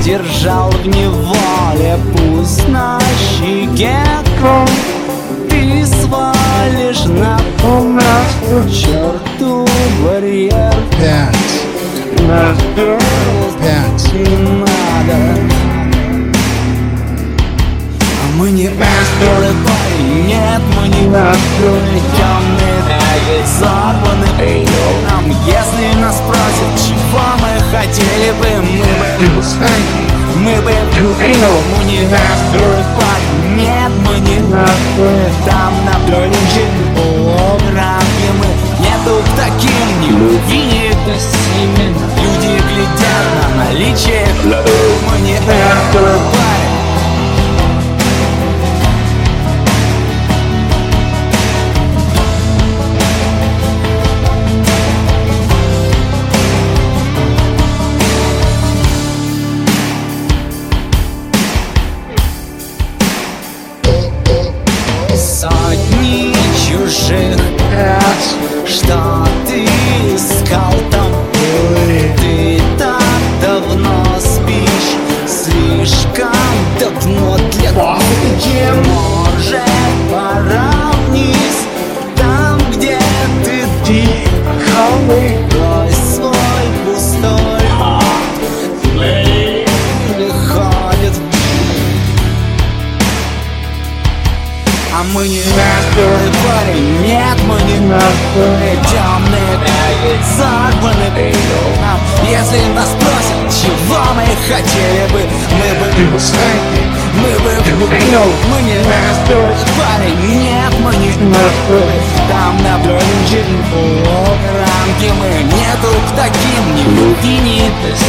держал в неволе. Пусть на щеке кровь ты свалишь на черту барьер. 5, 5. Не надо. А мы не белый парень, нет, мы не белый, темный, сорванный. Нам, если нас спросят, чего мы хотели бы, мы бы не белый парень, нет, мы не белый. Там на рамки мы нету к таким, ни любви, ни красивым. Люди глядят на наличие, мы не белый парень. Сотни чужих, что ты искал там, ты так давно спишь, слишком давно для тебя. Может, пора вниз, там, где ты брось свой пустой приходит. А мы не белый парень, нет, мы не белый, темный, загнанный. Если нас спросят, чего мы хотели бы, мы бы мы не белый парень, нет, мы не белый. Там на рамки мы нету к таким, ни любви, ни